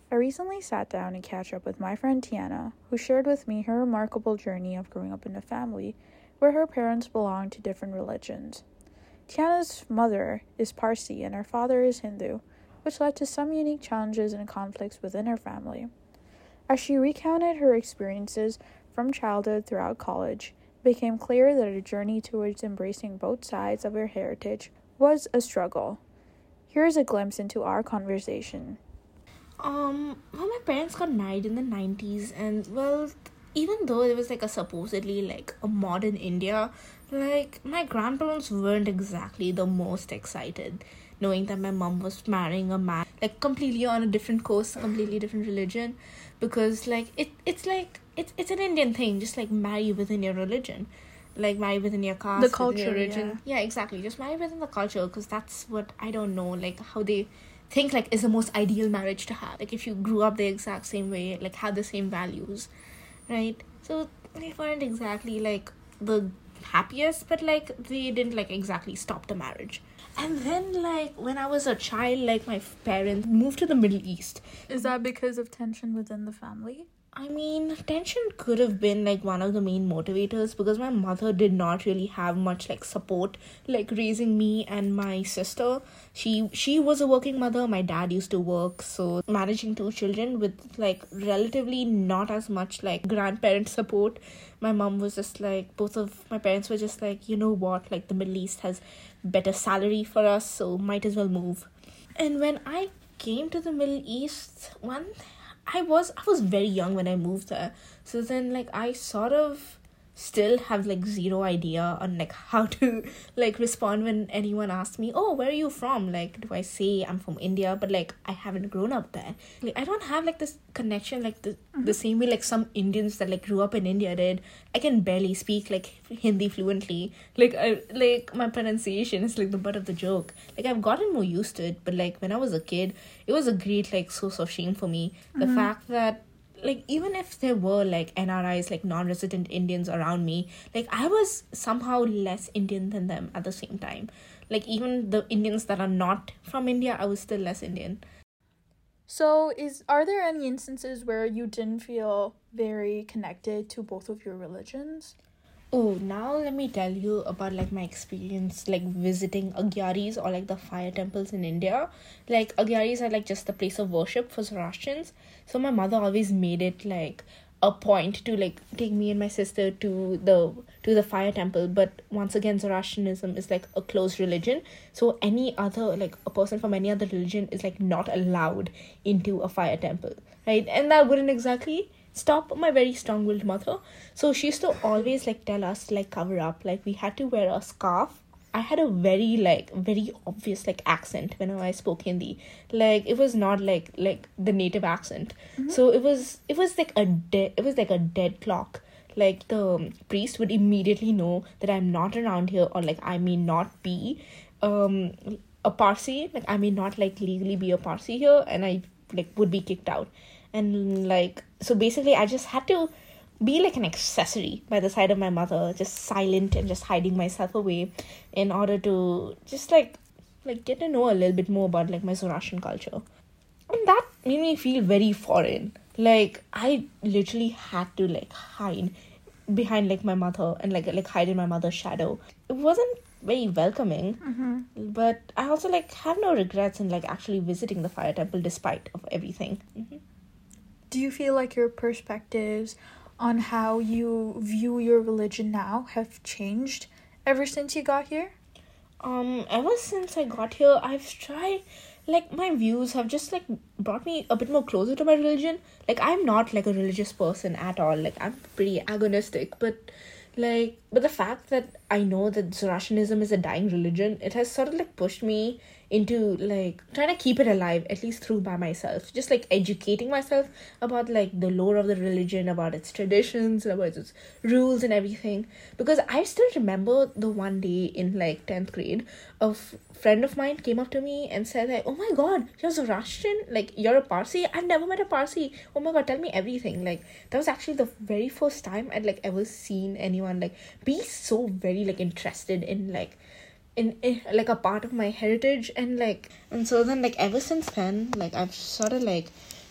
I recently sat down and catch up with my friend Tiana, who shared with me her remarkable journey of growing up in a family where her parents belonged to different religions. Tiana's mother is Parsi and her father is Hindu, which led to some unique challenges and conflicts within her family. As she recounted her experiences from childhood throughout college, it became clear that her journey towards embracing both sides of her heritage was a struggle. Here is a glimpse into our conversation. Well, my parents got married in the 90s, and well, even though it was like a supposedly like a modern India, like my grandparents weren't exactly the most excited knowing that my mom was marrying a man like completely on a different coast, completely different religion, because like it's an Indian thing, just like marry within your religion. Like marry within your caste, The culture, within your religion. yeah. Yeah, exactly. Just marry within the culture, because that's what I don't know, like how they think like is the most ideal marriage to have. Like if you grew up the exact same way, like had the same values, right? So they weren't exactly like the happiest, but like they didn't like exactly stop the marriage. And then like when I was a child, like my parents moved to the Middle East. Is that because of tension within the family? I mean, tension could have been like one of the main motivators, because my mother did not really have much like support, like raising me and my sister. She was a working mother. My dad used to work, so managing two children with like relatively not as much like grandparent support. My mom was just like, both of my parents were just like, you know what, like the Middle East has better salary for us, so might as well move. And when I came to the Middle East, I was very young when I moved there. So then like I sort of still have like zero idea on like how to like respond when anyone asks me, "Oh, where are you from?" Like, do I say I'm from India? But like I haven't grown up there. Like I don't have like this connection like the same way like some Indians that like grew up in India did. I can barely speak like Hindi fluently. Like my pronunciation is like the butt of the joke. Like I've gotten more used to it, but like when I was a kid, it was a great like source of shame for me. The fact that like even if there were like NRIs, like non-resident Indians around me, like I was somehow less Indian than them at the same time. Like even the Indians that are not from India, I was still less Indian. So, are there any instances where you didn't feel very connected to both of your religions? Oh, now let me tell you about like my experience like visiting Agyaris, or like the fire temples in India. Like Agyaris are like just the place of worship for Zoroastrians. So my mother always made it like a point to like take me and my sister to the fire temple. But once again, Zoroastrianism is like a closed religion. So any other like a person from any other religion is like not allowed into a fire temple, right? And that wouldn't exactly stop my very strong-willed mother. So she used to always like tell us to like cover up. Like we had to wear a scarf. I had a very obvious like accent whenever I spoke Hindi. Like it was not like the native accent. So it was like a dead clock. Like the priest would immediately know that I'm not around here, or like I may not be a Parsi. Like I may not like legally be a Parsi here, and I like would be kicked out. And like so basically I just had to be like an accessory by the side of my mother, just silent and just hiding myself away, in order to just like get to know a little bit more about like my Zoroastrian culture. And that made me feel very foreign. Like I literally had to like hide behind like my mother, and like hide in my mother's shadow. It wasn't very welcoming, but I also like have no regrets in like actually visiting the fire temple despite of everything. Do you feel like your perspectives on how you view your religion now have changed ever since you got here? Ever since I got here, I've tried, like, my views have just, like, brought me a bit more closer to my religion. Like, I'm not, like, a religious person at all. Like, I'm pretty agnostic, but the fact that I know that Zoroastrianism is a dying religion, it has sort of, like, pushed me into, like, trying to keep it alive, at least through by myself. Just, like, educating myself about, like, the lore of the religion, about its traditions, about its rules and everything. Because I still remember the one day in, like, 10th grade, a friend of mine came up to me and said, like, "Oh my god, you're Zoroastrian? Like, you're a Parsi? I've never met a Parsi. Oh my god, tell me everything." Like, that was actually the very first time I'd, like, ever seen anyone, like, be so very, like, interested in, like, in like a part of my heritage. And so then like ever since then, like I've sort of like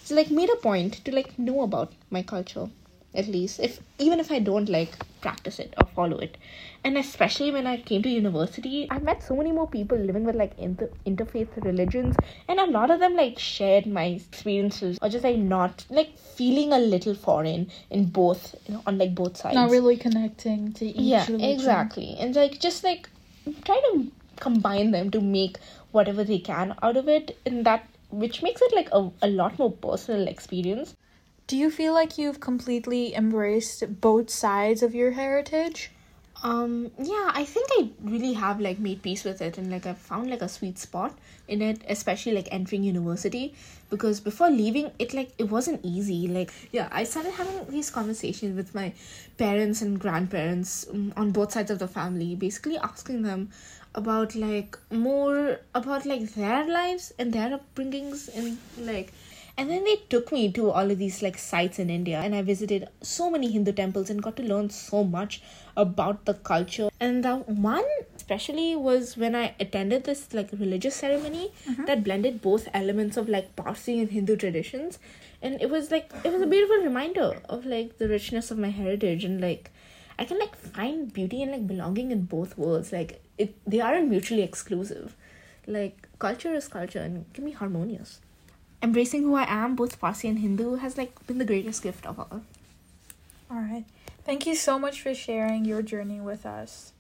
So like made a point to like know about my culture, at least, if even if I don't like practice it or follow it. And especially when I came to university, I met so many more people living with like interfaith religions, and a lot of them like shared my experiences, or just like not like feeling a little foreign in both, on like both sides, Not really connecting to each religion. Exactly. And like just like try to combine them to make whatever they can out of it, and that which makes it like a lot more personal experience. Do you feel like you've completely embraced both sides of your heritage? Yeah, I think I really have like made peace with it, and like I found like a sweet spot in it, especially like entering university, because before leaving it, like it wasn't easy. Like, yeah, I started having these conversations with my parents and grandparents, on both sides of the family, basically asking them about like more about like their lives and their upbringings, and like, and then they took me to all of these like sites in India, and I visited so many Hindu temples and got to learn so much about the culture. And the one especially was when I attended this like religious ceremony that blended both elements of like Parsi and Hindu traditions. And it was a beautiful reminder of like the richness of my heritage, and like I can like find beauty and like belonging in both worlds. Like they aren't mutually exclusive. Like culture is culture and can be harmonious. Embracing who I am, both Parsi and Hindu, has like been the greatest gift of all. All right. Thank you so much for sharing your journey with us.